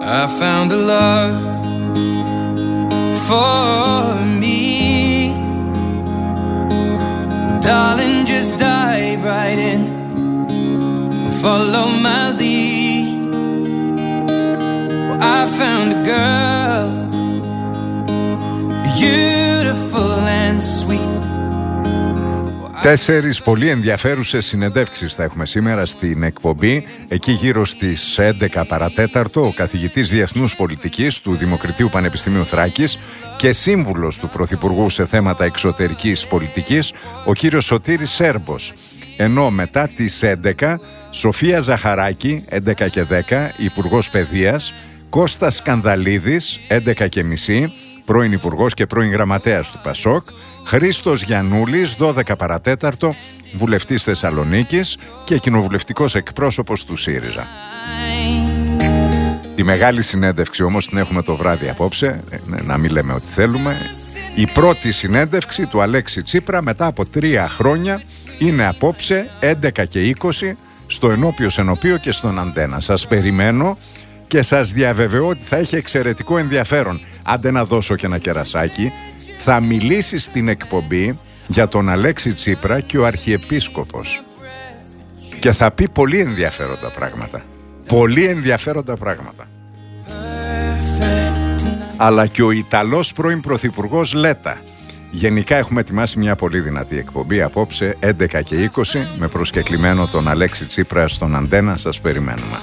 I found a love for me. Darling, just dive right in and follow my lead. Well, I found a girl, beautiful and sweet. 4 πολύ ενδιαφέρουσες συνεντεύξεις θα έχουμε σήμερα στην εκπομπή. Εκεί γύρω στις 11 παρατέταρτο ο καθηγητής Διεθνούς Πολιτικής του Δημοκριτείου Πανεπιστημίου Θράκης και σύμβουλος του Πρωθυπουργού σε θέματα εξωτερικής πολιτικής, ο κύριος Σωτήρης Σέρμπος. Ενώ μετά τις 11, Σοφία Ζαχαράκη, 11 και 10, Υπουργός Παιδείας, Κώστας Σκανδαλίδης, 11 και μισή, πρώην Υπουργός και πρώην Γραμματέας του ΠΑΣΟΚ, Χρήστος Γιαννούλης, 12 παρατέταρτο, βουλευτής Θεσσαλονίκης και κοινοβουλευτικός εκπρόσωπος του ΣΥΡΙΖΑ. Τη μεγάλη συνέντευξη όμως την έχουμε το βράδυ απόψε, να μην λέμε ό,τι θέλουμε. Η πρώτη συνέντευξη του Αλέξη Τσίπρα μετά από 3 χρόνια είναι απόψε 11 και 20 στο Ενώπιο Ενωπείο και στον Αντένα. Σας περιμένω και σας διαβεβαιώ ότι θα έχει εξαιρετικό ενδιαφέρον. Άντε να δώσω και ένα κερασάκι. Θα μιλήσει στην εκπομπή για τον Αλέξη Τσίπρα και ο Αρχιεπίσκοπος. Και θα πει πολύ ενδιαφέροντα πράγματα. Πολύ ενδιαφέροντα πράγματα. Αλλά και ο Ιταλός πρώην Πρωθυπουργός Λέτα. Γενικά έχουμε ετοιμάσει μια πολύ δυνατή εκπομπή απόψε 11 και 20 με προσκεκλημένο τον Αλέξη Τσίπρα στον Αντένα. Σας περιμένουμε.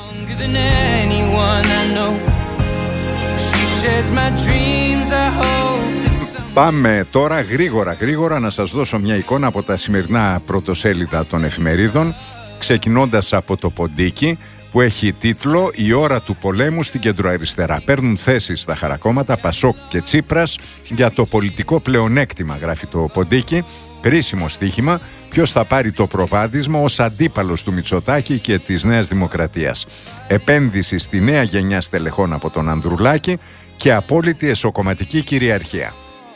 Πάμε τώρα γρήγορα να σας δώσω μια εικόνα από τα σημερινά πρωτοσέλιδα των εφημερίδων, ξεκινώντας από το Ποντίκι που έχει τίτλο «Η ώρα του πολέμου στην κεντροαριστερά». Παίρνουν θέσεις στα χαρακόμματα Πασόκ και Τσίπρας για το πολιτικό πλεονέκτημα, γράφει το Ποντίκι. Κρίσιμο στοίχημα, ποιος θα πάρει το προβάδισμα ως αντίπαλος του Μητσοτάκη και της Νέας Δημοκρατίας. Επένδυση στη νέα γενιά στελεχών από τον Ανδρουλάκη και απόλυτη εσωκομματική κυριαρχία.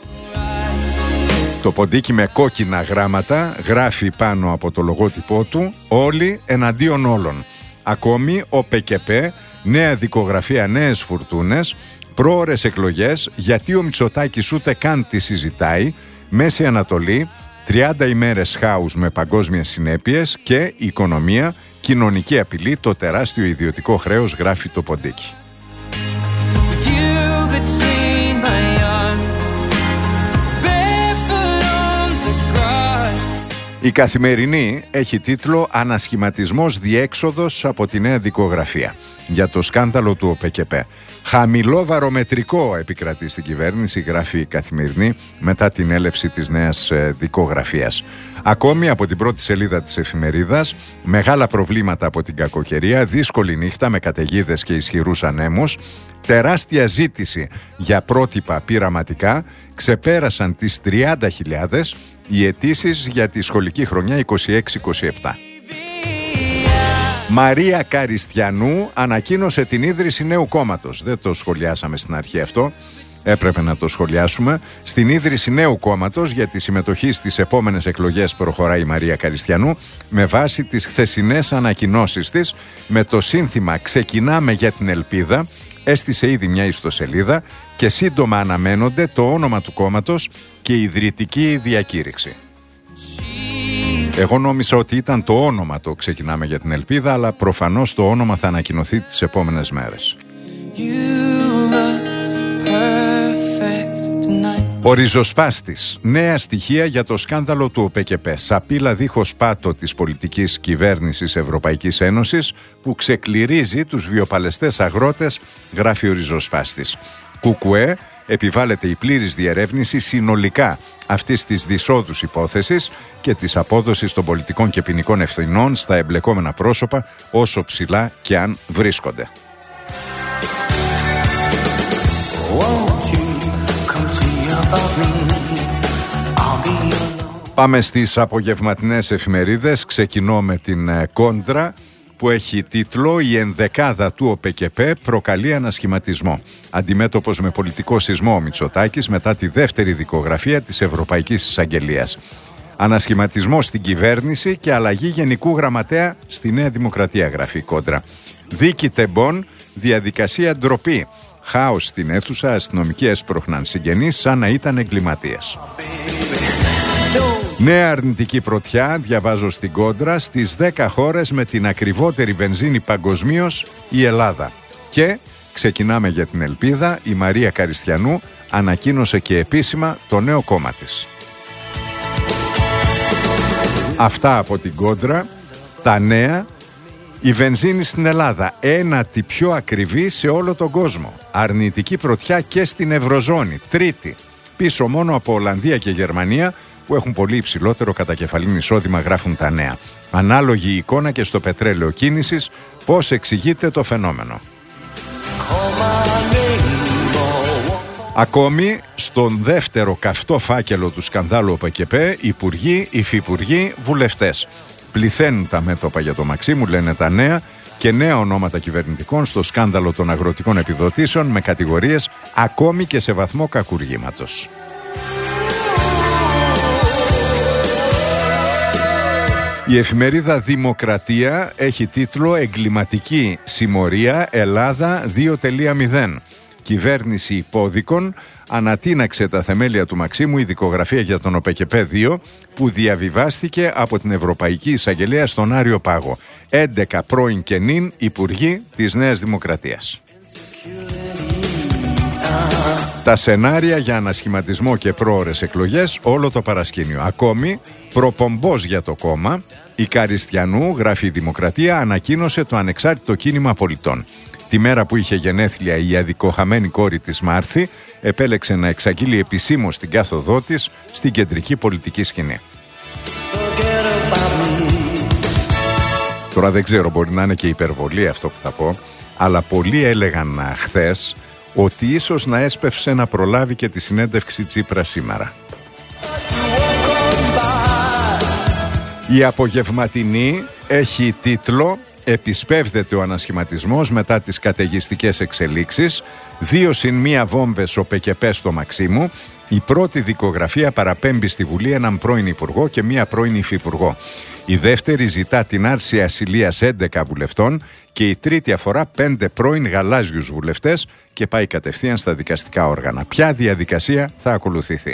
Το Ποντίκι με κόκκινα γράμματα γράφει πάνω από το λογότυπό του «Όλοι εναντίον όλων». Ακόμη ο ΠΚΠ, νέα δικογραφία, νέες φουρτούνες, πρόωρες εκλογές, γιατί ο Μητσοτάκης ούτε καν τη συζητάει, Μέση Ανατολή, 30 ημέρες χάους με παγκόσμιες συνέπειες και οικονομία, κοινωνική απειλή, το τεράστιο ιδιωτικό χρέος, γράφει το Ποντίκι. Η Καθημερινή έχει τίτλο «Ανασχηματισμός διέξοδος από τη νέα δικογραφία» για το σκάνδαλο του ΟΠΚΠ. Χαμηλό βαρομετρικό επικρατεί στην κυβέρνηση, γράφει η Καθημερινή, μετά την έλευση της νέας δικογραφίας. Ακόμη από την πρώτη σελίδα της εφημερίδας, μεγάλα προβλήματα από την κακοκαιρία, δύσκολη νύχτα με καταιγίδες και ισχυρούς ανέμους, τεράστια ζήτηση για πρότυπα πειραματικά, ξεπέρασαν τις 30.000 οι αιτήσεις για τη σχολική χρονιά 26-27. Μαρία Καριστιανού ανακοίνωσε την ίδρυση νέου κόμματος. Δεν το σχολιάσαμε στην αρχή αυτό, έπρεπε να το σχολιάσουμε. Στην ίδρυση νέου κόμματος για τη συμμετοχή στις επόμενες εκλογές προχωράει η Μαρία Καριστιανού με βάση τις χθεσινές ανακοινώσεις της με το σύνθημα «Ξεκινάμε για την ελπίδα». Έστησε ήδη μια ιστοσελίδα και σύντομα αναμένονται το όνομα του κόμματος και η ιδρυτική διακήρυξη. Εγώ νόμιζα ότι ήταν το όνομα το «Ξεκινάμε για την ελπίδα», αλλά προφανώς το όνομα θα ανακοινωθεί τις επόμενες μέρες. Ο ριζοσπάστης. Νέα στοιχεία για το σκάνδαλο του ΟΠΚΠ. Σαπίλα δίχως πάτο της πολιτικής κυβέρνησης Ευρωπαϊκής Ένωσης που ξεκληρίζει τους βιοπαλαιστές αγρότες, γράφει ο ριζοσπάστης. ΚΚΕ επιβάλλεται η πλήρης διερεύνηση συνολικά αυτής της δυσόδους υπόθεσης και της απόδοσης των πολιτικών και ποινικών ευθυνών στα εμπλεκόμενα πρόσωπα όσο ψηλά και αν βρίσκονται. Πάμε στις απογευματινές εφημερίδες. Ξεκινώ με την Κόντρα που έχει τίτλο «Η ενδεκάδα του ΟΠΚΠ προκαλεί ανασχηματισμό». Αντιμέτωπος με πολιτικό σεισμό ο Μητσοτάκης μετά τη δεύτερη δικογραφία της Ευρωπαϊκής Εισαγγελίας. Ανασχηματισμό στην κυβέρνηση και αλλαγή γενικού γραμματέα στη Νέα Δημοκρατία, γράφει η Κόντρα. Δίκη τεμπών διαδικασία ντροπή. Χάος στην αίθουσα, αστυνομικοί έσπροχναν συγγενείς σαν να ήταν εγκληματίες. Νέα αρνητική πρωτιά, διαβάζω στην Κόντρα, στις 10 χώρες με την ακριβότερη βενζίνη παγκοσμίως, η Ελλάδα. Και ξεκινάμε για την ελπίδα, η Μαρία Καριστιανού ανακοίνωσε και επίσημα το νέο κόμμα της. Αυτά από την Κόντρα, τα νέα. Η βενζίνη στην Ελλάδα, ένατη πιο ακριβή σε όλο τον κόσμο. Αρνητική πρωτιά και στην Ευρωζώνη, τρίτη. Πίσω μόνο από Ολλανδία και Γερμανία, που έχουν πολύ υψηλότερο κατακεφαλήν εισόδημα, γράφουν τα νέα. Ανάλογη εικόνα και στο πετρέλαιο κίνησης. Πώς εξηγείται το φαινόμενο? Ακόμη, στον δεύτερο καυτό φάκελο του σκανδάλου ΟΠΕΚΕΠΕ, υπουργοί, υφυπουργοί, βουλευτές. Πληθαίνουν τα μέτωπα για το Μαξίμου, λένε τα νέα, και νέα ονόματα κυβερνητικών στο σκάνδαλο των αγροτικών επιδοτήσεων με κατηγορίες ακόμη και σε βαθμό κακουργήματος. Η εφημερίδα Δημοκρατία έχει τίτλο «Εγκληματική συμμορία Ελλάδα 2.0». Κυβέρνηση υπόδικων ανατείναξε τα θεμέλια του Μαξίμου η δικογραφία για τον ΟΠΕΚΕΠΕ 2 που διαβιβάστηκε από την Ευρωπαϊκή Εισαγγελία στον Άριο Πάγο. 11 πρώην και νυν υπουργοί της Νέας Δημοκρατίας. Τα σενάρια για ανασχηματισμό και πρόωρες εκλογές, όλο το παρασκήνιο. Ακόμη, προπομπός για το κόμμα, η Καριστιανού, γράφει η Δημοκρατία, ανακοίνωσε το ανεξάρτητο κίνημα πολιτών. Τη μέρα που είχε γενέθλια η αδικοχαμένη κόρη της Μάρθη, επέλεξε να εξαγγείλει επισήμως την κάθοδό της στην κεντρική πολιτική σκηνή. Τώρα δεν ξέρω, μπορεί να είναι και υπερβολή αυτό που θα πω, αλλά πολλοί έλεγαν χθες ότι ίσως να έσπευσε να προλάβει και τη συνέντευξη Τσίπρα σήμερα. Η απογευματινή έχει τίτλο «Επισπεύδεται ο ανασχηματισμός μετά τις καταιγιστικές εξελίξεις. 2+1 βόμβες ΟΠΕΚΕΠΕ στο Μαξίμου». Η πρώτη δικογραφία παραπέμπει στη Βουλή έναν πρώην υπουργό και μία πρώην υφυπουργό. Η δεύτερη ζητά την άρση ασυλίας 11 βουλευτών και η τρίτη αφορά 5 πρώην γαλάζιους βουλευτές και πάει κατευθείαν στα δικαστικά όργανα. Ποια διαδικασία θα ακολουθηθεί?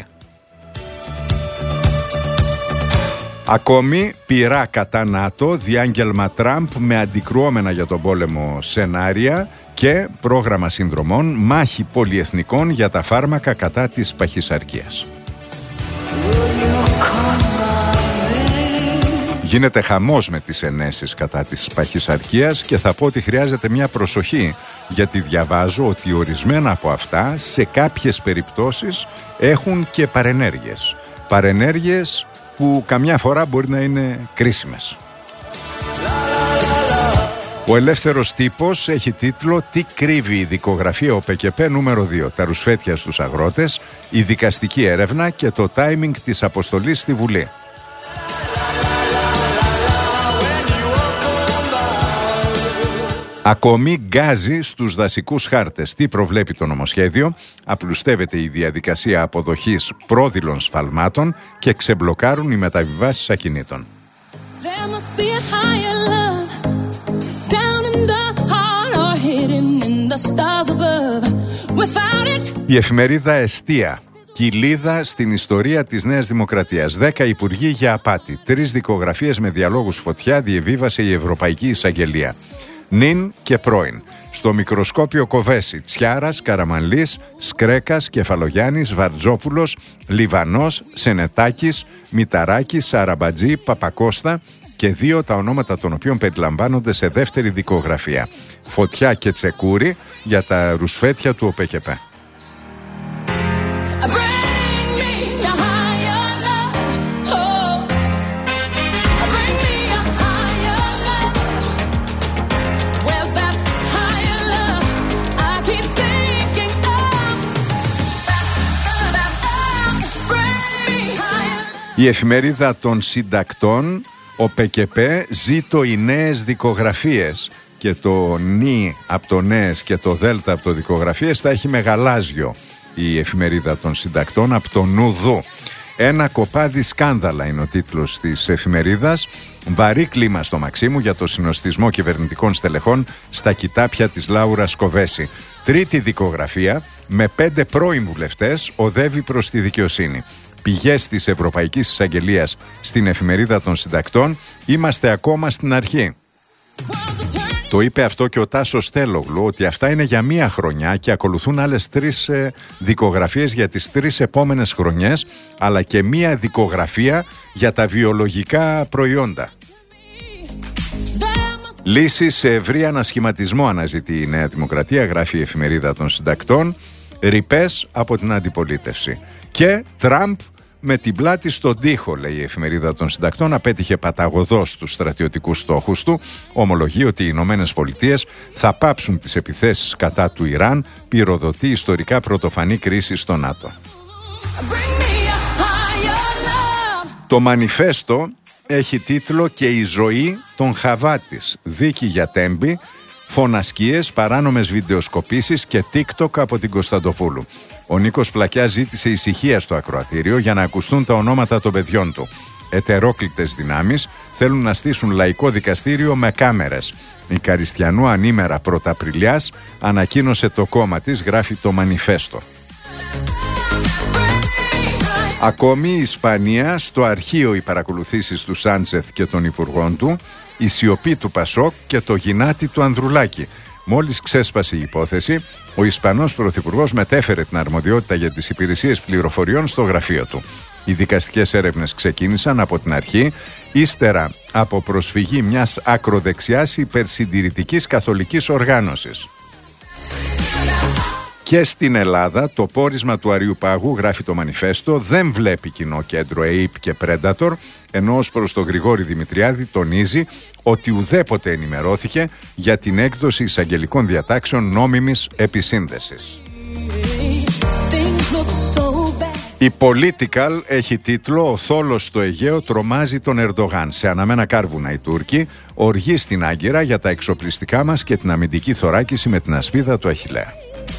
Ακόμη, πειρά κατά ΝΑΤΟ, διάγγελμα Τραμπ με αντικρουόμενα για τον πόλεμο σενάρια και πρόγραμμα συνδρομών, μάχη πολυεθνικών για τα φάρμακα κατά της παχυσαρκίας. Γίνεται χαμός με τις ενέσεις κατά της παχυσαρκίας και θα πω ότι χρειάζεται μια προσοχή, γιατί διαβάζω ότι ορισμένα από αυτά σε κάποιες περιπτώσεις έχουν και παρενέργειες. Παρενέργειες που καμιά φορά μπορεί να είναι κρίσιμες. Ο Ελεύθερος Τύπος έχει τίτλο «Τι κρύβει η δικογραφία ΟΠΕΚΕΠΕ νούμερο 2, τα ρουσφέτια στους αγρότες, η δικαστική έρευνα και το timing της αποστολής στη Βουλή». Ακόμη γκάζει στους δασικούς χάρτες. Τι προβλέπει το νομοσχέδιο? Απλουστεύεται η διαδικασία αποδοχής πρόδειλων σφαλμάτων και ξεμπλοκάρουν οι μεταβιβάσεις ακινήτων. Η εφημερίδα Εστία. Κοιλίδα στην ιστορία της Νέας Δημοκρατίας. 10 υπουργοί για απάτη. 3 δικογραφίες με διαλόγους φωτιά διεβίβασε η Ευρωπαϊκή Εισαγγελία. Νυν και πρώην. Στο μικροσκόπιο Κοβέση, Τσιάρας, Καραμανλής, Σκρέκας, Κεφαλογιάννης, Βαρτζόπουλος, Λιβανός, Σενετάκης, Μηταράκης, Σαραμπατζή, Παπακώστα και 2 τα ονόματα των οποίων περιλαμβάνονται σε δεύτερη δικογραφία. Φωτιά και Τσεκούρη για τα ρουσφέτια του ΟΠΕΚΕΠΕ. Η εφημερίδα των συντακτών, ΟΠΕΚΕΠΕ, ζήτω οι νέες δικογραφίες, και το νι από το νέες και το δέλτα από το δικογραφίες θα έχει με γαλάζιο η εφημερίδα των συντακτών από το νουδού. Ένα κοπάδι σκάνδαλα είναι ο τίτλος της εφημερίδας. Βαρύ κλίμα στο Μαξίμου για το συνοστισμό κυβερνητικών στελεχών στα κοιτάπια της Λάουρας Κοβέση. Τρίτη δικογραφία με 5 πρώην βουλευτές οδεύει προς τη δικαιοσύνη. Πηγές της Ευρωπαϊκής Εισαγγελίας στην εφημερίδα των συντακτών. Είμαστε ακόμα στην αρχή. Το είπε αυτό και ο Τάσος Στέλογλου, ότι αυτά είναι για μία χρονιά και ακολουθούν άλλες 3 δικογραφίες για τις 3 επόμενες χρονιές, αλλά και μία δικογραφία για τα βιολογικά προϊόντα. Λύση σε ευρύ ανασχηματισμό αναζητεί η Νέα Δημοκρατία, γράφει η εφημερίδα των συντακτών. Ρηπές από την αντιπολίτευση. Και Τραμπ με την πλάτη στον τοίχο, λέει η εφημερίδα των συντακτών, απέτυχε παταγωδώς τους στρατιωτικούς στόχους του. Ομολογεί ότι οι Ηνωμένες Πολιτείες θα πάψουν τις επιθέσεις κατά του Ιράν, πυροδοτεί ιστορικά πρωτοφανή κρίση στο ΝΑΤΟ. Το μανιφέστο έχει τίτλο «Και η ζωή των Χαβάτης. Δίκη για Τέμπη, φωνασκίες, παράνομες βιντεοσκοπήσεις και TikTok από την Κωνσταντοπούλου». Ο Νίκος Πλακιάς ζήτησε ησυχία στο ακροατήριο για να ακουστούν τα ονόματα των παιδιών του. Ετερόκλητες δυνάμεις θέλουν να στήσουν λαϊκό δικαστήριο με κάμερες. Η Καριστιανού ανήμερα Πρωταπριλιάς ανακοίνωσε το κόμμα της, γράφει το μανιφέστο. Ακόμη η Ισπανία, στο αρχείο οι παρακολουθήσεις του Σάντσεθ και των υπουργών του, η σιωπή του Πασόκ και το γυνάτι του Ανδρουλάκη. Μόλις ξέσπασε η υπόθεση, ο Ισπανός Πρωθυπουργός μετέφερε την αρμοδιότητα για τις υπηρεσίες πληροφοριών στο γραφείο του. Οι δικαστικές έρευνες ξεκίνησαν από την αρχή, ύστερα από προσφυγή μιας ακροδεξιάς υπερσυντηρητικής καθολικής οργάνωσης. Και στην Ελλάδα, το πόρισμα του Αριουπάγου, γράφει το μανιφέστο, δεν βλέπει κοινό κέντρο ΕΙΠ και Predator, ενώ ως προς τον Γρηγόρη Δημητριάδη τονίζει ότι ουδέποτε ενημερώθηκε για την έκδοση εισαγγελικών διατάξεων νόμιμης επισύνδεσης. Η Political έχει τίτλο «Ο θόλος στο Αιγαίο τρομάζει τον Ερντογάν». Σε αναμένα κάρβουνα οι Τούρκοι, οργή στην Άγκυρα για τα εξοπλιστικά μας και την αμυντική θωράκιση με την ασπίδα του Αχιλλέα.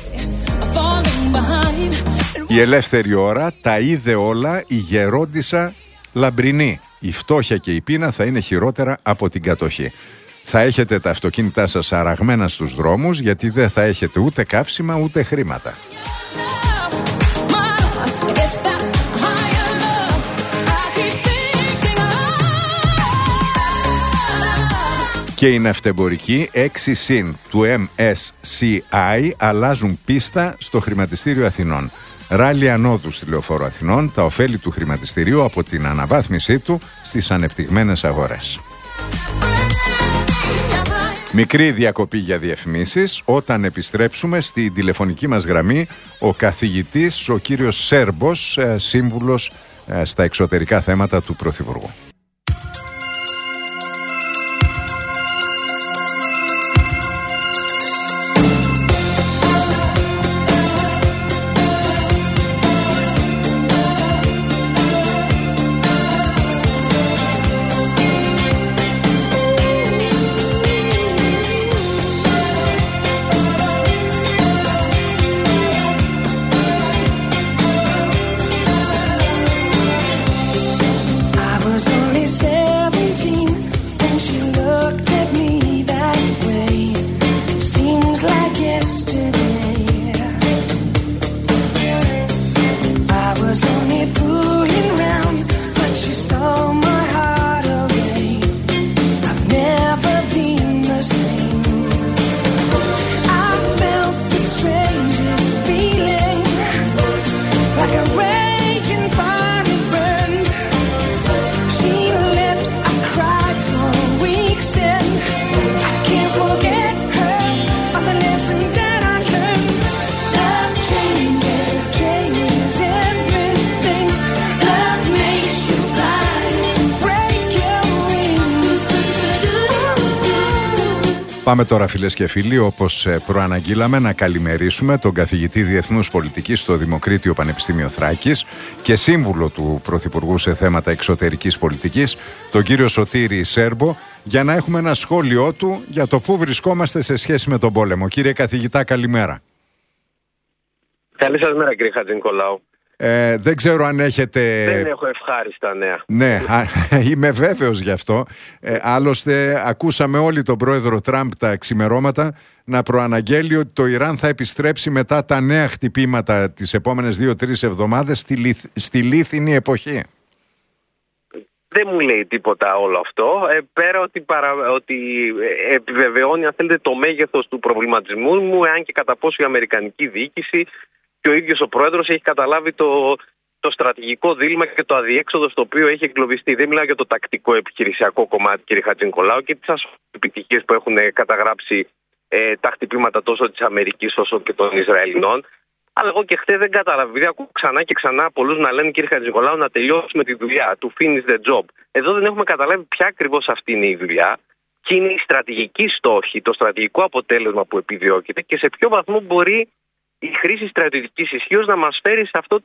Η Ελεύθερη Ώρα τα είδε όλα η γερόντισσα Λαμπρινή. Η φτώχεια και η πείνα θα είναι χειρότερα από την κατοχή. Θα έχετε τα αυτοκίνητά σας αραγμένα στους δρόμους, γιατί δεν θα έχετε ούτε καύσιμα ούτε χρήματα. Και οι ναυτεμπορικοί 6 συν του MSCI αλλάζουν πίστα στο χρηματιστήριο Αθηνών. Ράλι ανόδου στη Λεωφόρο Αθηνών, τα ωφέλη του χρηματιστηρίου από την αναβάθμισή του στις ανεπτυγμένες αγορές. Μικρή διακοπή για διαφημίσεις. Όταν επιστρέψουμε στη τηλεφωνική μας γραμμή, ο καθηγητής, ο κύριος Σέρμπος, σύμβουλος στα εξωτερικά θέματα του Πρωθυπουργού. Πάμε τώρα, φίλες και φίλοι, όπως προαναγγείλαμε, να καλημερίσουμε τον καθηγητή Διεθνούς Πολιτικής στο Δημοκρίτιο Πανεπιστήμιο Θράκης και σύμβουλο του Πρωθυπουργού σε θέματα εξωτερικής πολιτικής, τον κύριο Σωτήρη Σέρμπο, για να έχουμε ένα σχόλιο του για το πού βρισκόμαστε σε σχέση με τον πόλεμο. Κύριε καθηγητά, καλημέρα. Καλή σας μέρα, κύριε Χατζηνικολάου. Δεν ξέρω αν έχετε... Δεν έχω ευχάριστα νέα. Ναι, είμαι βέβαιος γι' αυτό. Άλλωστε, ακούσαμε όλοι τον πρόεδρο Τραμπ τα ξημερώματα να προαναγγέλει ότι το Ιράν θα επιστρέψει μετά τα νέα χτυπήματα τις επόμενες 2-3 εβδομάδες στη λίθινη εποχή. Δεν μου λέει τίποτα όλο αυτό, πέρα ότι επιβεβαιώνει, αν θέλετε, το μέγεθος του προβληματισμού μου, εάν και κατά πόσο η αμερικανική διοίκηση και ο ίδιος ο πρόεδρος έχει καταλάβει το στρατηγικό δίλημμα και το αδιέξοδο στο οποίο έχει εγκλωβιστεί. Δεν μιλάω για το τακτικό επιχειρησιακό κομμάτι, κύριε Χατζηνικολάου, και τις επιτυχίες που έχουν καταγράψει τα χτυπήματα τόσο της Αμερικής όσο και των Ισραηλινών. Αλλά εγώ και χτες δεν κατάλαβα, επειδή ακούω ξανά και ξανά πολλούς να λένε, κύριε Χατζηνικολάου, να τελειώσουμε τη δουλειά, to finish the job. Εδώ δεν έχουμε καταλάβει ποια ακριβώς αυτή είναι η δουλειά, και είναι η στρατηγική στόχη, το στρατηγικό αποτέλεσμα που επιδιώκεται και σε ποιο βαθμό μπορεί η χρήση στρατιωτικής ισχύως να μας φέρει σε αυτό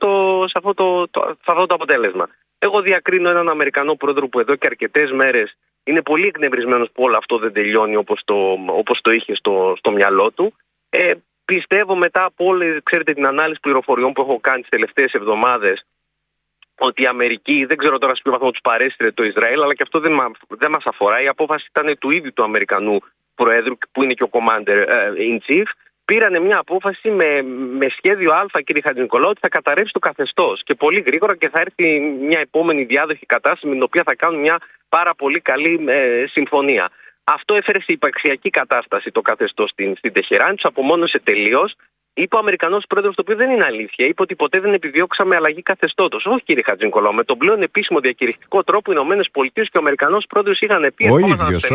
το αποτέλεσμα. Εγώ διακρίνω έναν Αμερικανό πρόεδρο που εδώ και αρκετές μέρες είναι πολύ εκνευρισμένος που όλο αυτό δεν τελειώνει όπως το είχε στο μυαλό του. Πιστεύω, μετά από όλη, ξέρετε, την ανάλυση πληροφοριών που έχω κάνει τις τελευταίες εβδομάδες, ότι η Αμερική, δεν ξέρω τώρα σε ποιο βαθμό τους παρέστηρε το Ισραήλ, αλλά και αυτό δεν μας αφορά. Η απόφαση ήταν του ίδιου του Αμερικανού Προέδρου, που είναι και ο Commander in Chief. Πήρανε μια απόφαση με σχέδιο Α, κύριε Χατζηνικολάου, ότι θα καταρρεύσει το καθεστώς και πολύ γρήγορα, και θα έρθει μια επόμενη διάδοχη κατάσταση με την οποία θα κάνουν μια πάρα πολύ καλή συμφωνία. Αυτό έφερε σε υπαρξιακή κατάσταση το καθεστώς στην Τεχεράνη, τους απομόνωσε τελείως. Είπε ο Αμερικανός πρόεδρος, το οποίο δεν είναι αλήθεια, είπε ότι ποτέ δεν επιδιώξαμε αλλαγή καθεστώτος. Όχι, κύριε Χατζηνικολάου, με τον πλέον επίσημο διακηρυκτικό τρόπο οι Ηνωμένες Πολιτείες και ο Αμερικανός πρόεδρος είχαν πει: ο ίδιος.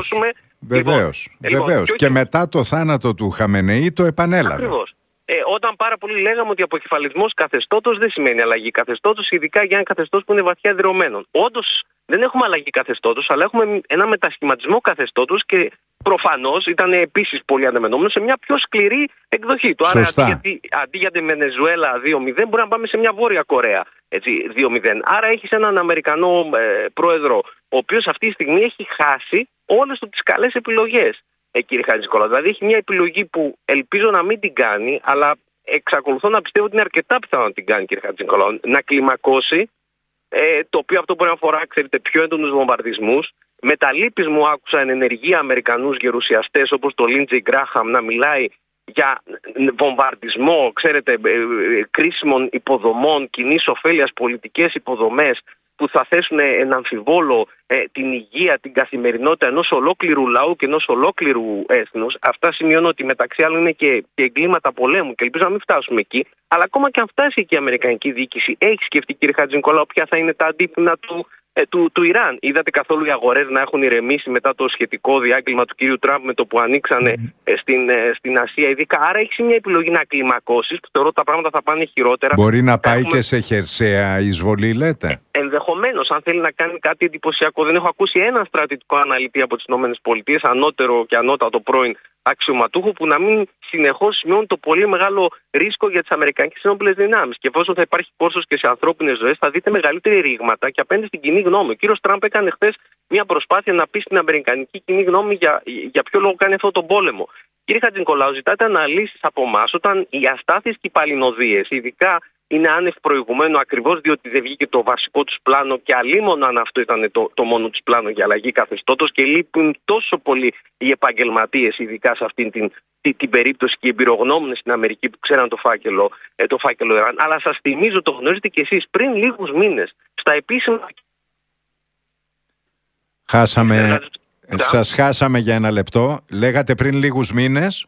Βεβαίως. Και μετά το θάνατο του Χαμενεή το επανέλαβε. Ακριβώς. Όταν πάρα πολλοί λέγαμε ότι αποκεφαλισμός καθεστώτος δεν σημαίνει αλλαγή καθεστώτος, ειδικά για ένα καθεστώς που είναι βαθιά δρεωμένο. Όντως δεν έχουμε αλλαγή καθεστώτος, αλλά έχουμε ένα μετασχηματισμό καθεστώτος, και προφανώς ήταν επίσης πολύ αναμενόμενο σε μια πιο σκληρή εκδοχή του. Άρα αντί για τη Βενεζουέλα 2-0, μπορεί να πάμε σε μια Βόρεια Κορέα 2-0. Άρα έχεις έναν Αμερικανό πρόεδρο, ο οποίος αυτή τη στιγμή έχει χάσει όλες του τις καλές επιλογές. Κύριε Χατζηνικολάου, δηλαδή έχει μια επιλογή που ελπίζω να μην την κάνει, αλλά εξακολουθώ να πιστεύω ότι είναι αρκετά πιθανό να την κάνει, κύριε Χατζηνικολάου, να κλιμακώσει, το οποίο αυτό μπορεί να αφορά, ξέρετε, πιο έντονους βομβαρδισμούς. Με τα λύπης μου άκουσα εν ενεργεία Αμερικανούς γερουσιαστές όπως το Λίντζεϊ Γκράχαμ να μιλάει για βομβαρδισμό, ξέρετε, κρίσιμων υποδομών κοινής ωφέλειας, πολιτικές υποδομές που θα θέσουν εν αμφιβόλο την υγεία, την καθημερινότητα ενός ολόκληρου λαού και ενός ολόκληρου έθνους. Αυτά σημειώνω ότι μεταξύ άλλων είναι και εγκλήματα πολέμου, και ελπίζω να μην φτάσουμε εκεί. Αλλά ακόμα και αν φτάσει εκεί η Αμερικανική διοίκηση, έχει σκεφτεί, κύριε Χατζηνικολάου, ποια θα είναι τα αντίπεινα του Ιράν? Είδατε καθόλου οι αγορές να έχουν ηρεμήσει μετά το σχετικό διάγγελμα του κύριου Τραμπ με το που ανοίξανε στην Ασία, ειδικά? Άρα έχει μια επιλογή να κλιμακώσεις, που θεωρώ ότι τα πράγματα θα πάνε χειρότερα. Μπορεί να πάει και σε χερσαία εισβολή, λέτε? Ενδεχομένως, αν θέλει να κάνει κάτι εντυπωσιακό. Δεν έχω ακούσει έναν στρατιωτικό αναλυτή από τις ΗΠΑ, ανώτερο και ανώτατο πρώην αξιωματούχο, που να μην συνεχώς σημειώνει το πολύ μεγάλο ρίσκο για τις αμερικανικές ενόπλες δυνάμεις. Και εφόσον θα υπάρχει κόστος και σε ανθρώπινες ζωές, θα δείτε μεγαλύτερη ρήγματα και απέναντι στην κοινή γνώμη. Ο κύριος Τραμπ έκανε χθες μια προσπάθεια να πει στην αμερικανική κοινή γνώμη για ποιο λόγο κάνει αυτόν τον πόλεμο. Κύριε Χατζηνικολάου, ζητάτε αναλύσεις από εμάς όταν οι αστάθειες και οι παλινοδίες, ειδικά, είναι άνευ προηγουμένου, ακριβώς διότι δεν βγήκε το βασικό τους πλάνο, και αλίμονο αν αυτό ήταν το μόνο τους πλάνο για αλλαγή καθεστώτος, και λείπουν τόσο πολύ οι επαγγελματίες, ειδικά σε αυτήν την περίπτωση, και οι εμπειρογνώμονες στην Αμερική που ξέραν το φάκελο Ιράν. Αλλά σας θυμίζω, το γνωρίζετε κι εσείς, πριν λίγους μήνες στα επίσημα. Σας χάσαμε για ένα λεπτό. Λέγατε πριν λίγους μήνες.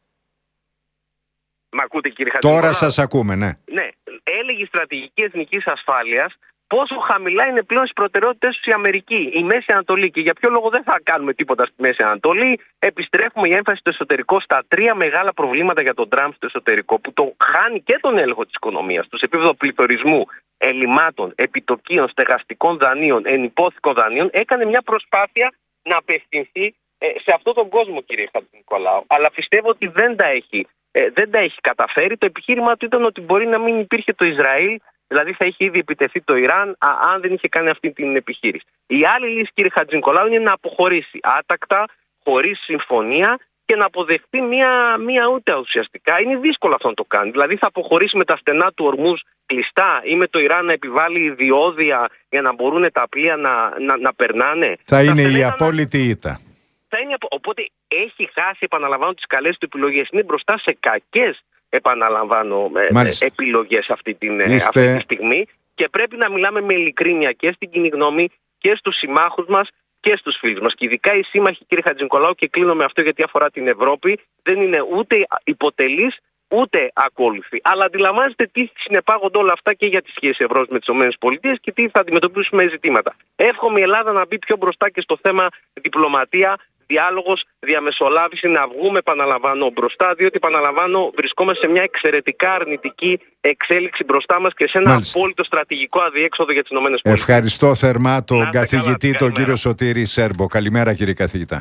Μ' ακούτε, κύριε Χατζηνικολάου? Τώρα σας ακούμε, ναι. Ναι. Έλεγε η στρατηγική εθνικής ασφάλειας πόσο χαμηλά είναι πλέον στις προτεραιότητες τους η Αμερική, η Μέση Ανατολή, και για ποιο λόγο δεν θα κάνουμε τίποτα στη Μέση Ανατολή. Επιστρέφουμε η έμφαση στο εσωτερικό, στα τρία μεγάλα προβλήματα για τον Τραμπ στο εσωτερικό, που το χάνει και τον έλεγχο της οικονομίας του σε επίπεδο πληθωρισμού, ελλημάτων, επιτοκίων, στεγαστικών δανείων, ενυπόθηκων δανείων. Έκανε μια προσπάθεια να απευθυνθεί σε αυτόν τον κόσμο, κύριε Χατζηνικολάου. Αλλά πιστεύω ότι δεν τα έχει καταφέρει. Το επιχείρημα του ήταν ότι μπορεί να μην υπήρχε το Ισραήλ, δηλαδή θα είχε ήδη επιτεθεί το Ιράν, αν δεν είχε κάνει αυτή την επιχείρηση. Η άλλη λύση, κύριε Χατζηνικολάου, είναι να αποχωρήσει άτακτα, χωρίς συμφωνία, και να αποδεχτεί μία ούτα ουσιαστικά. Είναι δύσκολο αυτό να το κάνει. Δηλαδή θα αποχωρήσει με τα στενά του Ορμούζ κλειστά ή με το Ιράν να επιβάλλει διόδια για να μπορούν τα πλοία να περνάνε. Θα είναι η απόλυτη ήττα. Οπότε έχει χάσει, επαναλαμβάνω, τις καλές του επιλογές. Είναι μπροστά σε κακές, επαναλαμβάνω, επιλογές αυτή τη στιγμή και πρέπει να μιλάμε με ειλικρίνεια και στην κοινή γνώμη και στους συμμάχους μας και στους φίλους μας. Και ειδικά οι σύμμαχοι, κύριε Χατζηνικολάου, και κλείνω με αυτό γιατί αφορά την Ευρώπη, δεν είναι ούτε υποτελείς ούτε ακόλουθοι. Αλλά αντιλαμβάνεστε τι συνεπάγονται όλα αυτά και για τις σχέσεις Ευρώπης με τις ΗΠΑ και τι θα αντιμετωπίσουμε ζητήματα. Εύχομαι η Ελλάδα να μπει πιο μπροστά και στο θέμα διπλωματία, διάλογος, διαμεσολάβηση, να βγούμε, επαναλαμβάνω, μπροστά, διότι, επαναλαμβάνω, βρισκόμαστε σε μια εξαιρετικά αρνητική εξέλιξη μπροστά μας και σε ένα απόλυτο στρατηγικό αδιέξοδο για τις ΗΠΑ. Ευχαριστώ θερμά τον καθηγητή, τον κύριο Σωτήρη Σέρμπο. Καλημέρα, κύριε καθηγητά.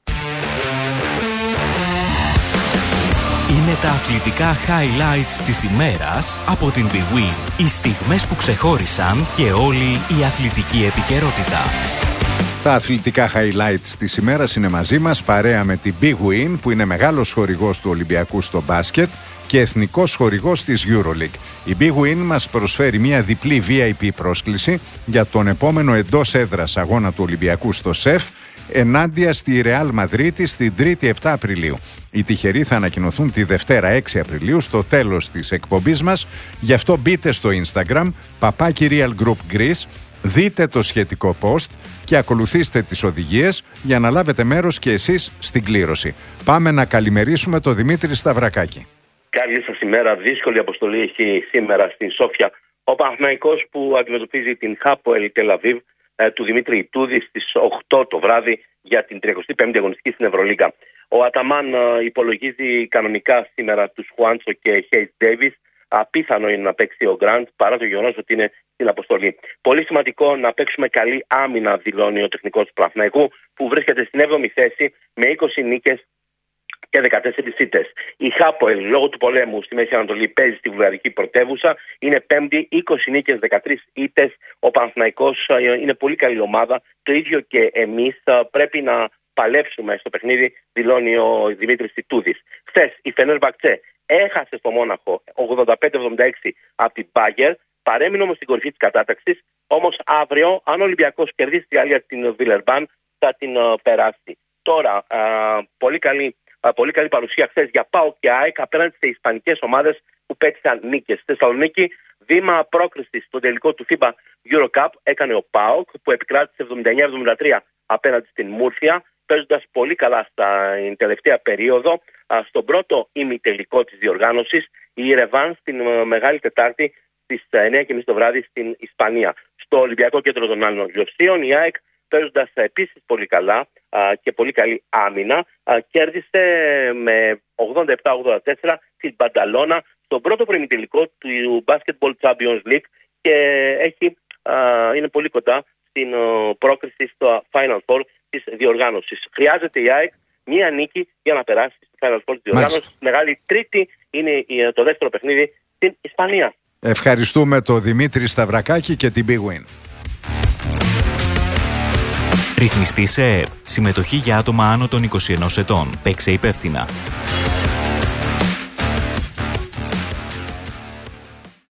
Είναι τα αθλητικά highlights της ημέρας από την Big Win. Οι στιγμές που ξεχώρισαν και όλη η αθλητική επικαιρότητα. Τα αθλητικά highlights της ημέρας είναι μαζί μας, παρέα με την Big Win, που είναι μεγάλος χορηγός του Ολυμπιακού στο μπάσκετ και εθνικός χορηγός της EuroLeague. Η Big Win μας προσφέρει μια διπλή VIP πρόσκληση για τον επόμενο εντός έδρας αγώνα του Ολυμπιακού στο ΣΕΦ ενάντια στη Ρεάλ Μαδρίτης την 3η 7 Απριλίου. Οι τυχεροί θα ανακοινωθούν τη Δευτέρα 6 Απριλίου στο τέλος της εκπομπής μας. Γι' αυτό μπείτε στο Instagram @Real Group Greece, δείτε το σχετικό post και ακολουθήστε τις οδηγίες για να λάβετε μέρος και εσείς στην κλήρωση. Πάμε να καλημερίσουμε τον Δημήτρη Σταυρακάκη. Καλή σας ημέρα. Δύσκολη αποστολή έχει σήμερα στην Σόφια ο Παναθηναϊκός που αντιμετωπίζει την Χάποελ Τελ Αβίβ του Δημήτρη Ιτούδη στις 8 το βράδυ για την 35η αγωνιστική στην Ευρωλίγκα. Ο Αταμάν υπολογίζει κανονικά σήμερα τους Χουάντσο και Χέις Ντέιβις. Απίθανο είναι να παίξει ο Γκραντ παρά το γεγονός ότι είναι στην αποστολή. Πολύ σημαντικό να παίξουμε καλή άμυνα, δηλώνει ο τεχνικός του Παναθηναϊκού, που βρίσκεται στην 7η θέση με 20 νίκες και 14 ήττες. Η Χάποελ, λόγω του πολέμου στη Μέση Ανατολή, παίζει στη βουλγαρική πρωτεύουσα. Είναι 5η, 20 νίκες, 13 ήττες. Ο Παναθηναϊκός είναι πολύ καλή ομάδα. Το ίδιο και εμείς πρέπει να παλέψουμε στο παιχνίδι, δηλώνει ο Δημήτρης Ιτούδης. Χθες η Φενέρμπαχτσε έχασε στο Μόναχο 85-76 από την Μπάγκερ. Παρέμεινε όμως στην κορυφή της κατάταξης. Όμως αύριο, αν ο Ολυμπιακός κερδίσει τη Γαλλία την Βιλερμπάν, θα την περάσει. Τώρα, πολύ καλή παρουσία χθες για ΠΑΟΚ και ΑΕΚ απέναντι σε ισπανικές ομάδες που πέτυχαν νίκες. Στη Θεσσαλονίκη, βήμα πρόκρισης στο τελικό του FIBA Euro Cup έκανε ο ΠΑΟΚ, που επικράτησε 79-73 απέναντι στην Μούρθια, παίζοντας πολύ καλά στην τελευταία περίοδο. Στον πρώτο ημιτελικό της διοργάνωσης, η Ρεβάν στην Μεγάλη Τετάρτη στις 9:30 το βράδυ στην Ισπανία. Στο Ολυμπιακό Κέντρο των Άλλων Λιωσίων, η ΑΕΚ, παίζοντας επίσης πολύ καλά και πολύ καλή άμυνα, κέρδισε με 87-84 την Μπανταλώνα στον πρώτο προημιτελικό του Basketball Champions League και είναι πολύ κοντά στην πρόκριση στο Final Four της διοργάνωσης. Χρειάζεται η ΑΕΚ μία νίκη για να περάσει στο Final Four της διοργάνωσης. Μεγάλη τρίτη είναι το δεύτερο παιχνίδι στην Ισπανία. Ευχαριστούμε τον Δημήτρη Σταυρακάκη και την Big Win. Ρυθμιστή σε ΕΕΠ. Συμμετοχή για άτομα άνω των 21 ετών. Παίξε υπεύθυνα.